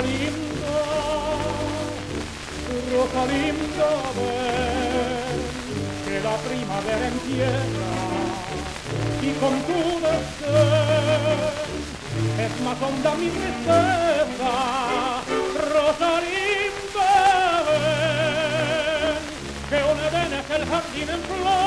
Rosalinda, ven, que la primavera empieza y con tu desdén es más honda mi tristeza. Rosalinda, ven, que un Edén es el jardín en flor.